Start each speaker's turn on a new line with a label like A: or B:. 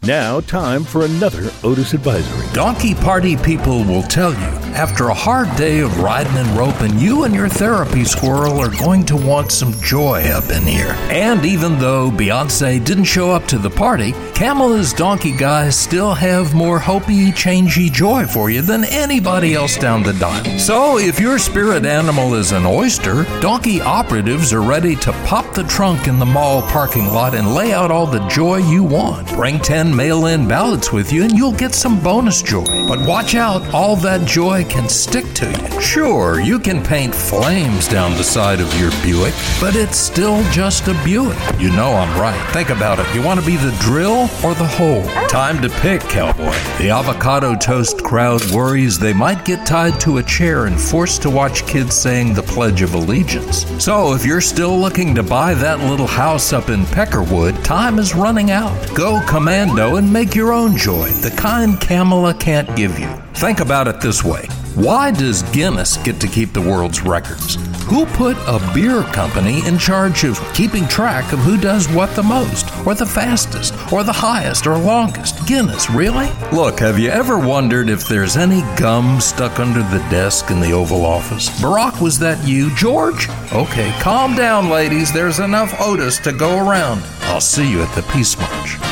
A: Now, time for another Otis Advisory.
B: Donkey Party people will tell you, after a hard day of riding and roping, you and your therapy squirrel are going to want some joy up in here. And even though Beyonce didn't show up to the party, Kamala's donkey guys still have more hopey, changey joy for you than anybody else down the dial. So if your spirit animal is an oyster, donkey operatives are ready to pop the trunk in the mall parking lot and lay out all the joy you want. Bring 10 mail-in ballots with you and you'll get some bonus joy. But watch out, all that joy can stick to you. Sure, you can paint flames down the side of your Buick, but it's still just a Buick. You know I'm right. Think about it. You want to be the drill or the hole? Time to pick, cowboy. The avocado toast crowd worries they might get tied to a chair and forced to watch kids saying the Pledge of Allegiance. So if you're still looking to buy that little house up in Peckerwood, time is running out. Go commando and make your own joy, the kind Kamala can't give you. Think about it this way. Why does Guinness get to keep the world's records? Who put a beer company in charge of keeping track of who does what the most, or the fastest, or the highest, or longest? Guinness, really? Look, have you ever wondered if there's any gum stuck under the desk in the Oval Office? Barack, was that you? George? Okay, calm down, ladies. There's enough Otis to go around. I'll see you at the Peace March.